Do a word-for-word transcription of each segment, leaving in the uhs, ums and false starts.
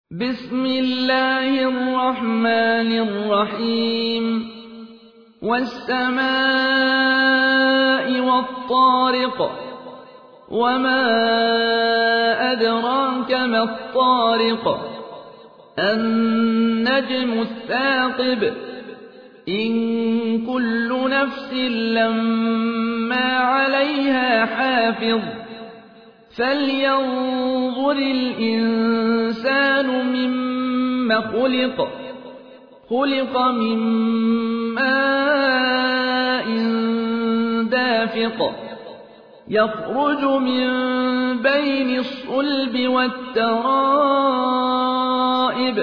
بسم الله الرحمن الرحيم والسماء والطارق وما أدراك ما الطارق النجم الثاقب إن كل نفس لما عليها حافظ فلينظر الإنسان مما خلق خلق من ماء دافق يخرج من بين الصلب والترائب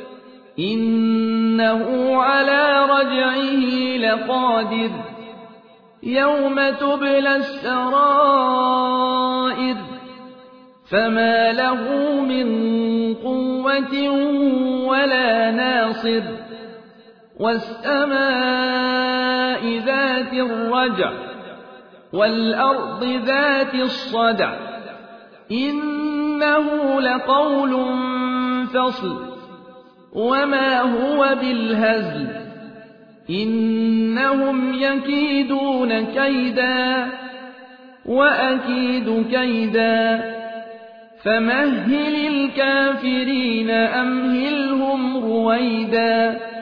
إنه على رجعه لقادر يوم تبلى السرائر فما له من قوة ولا ناصر والسماء ذات الرجع والأرض ذات الصدع إنه لقول فصل وما هو بالهزل إنهم يكيدون كيدا وأكيد كيدا فمهل الكافرين أمهلهم رويدا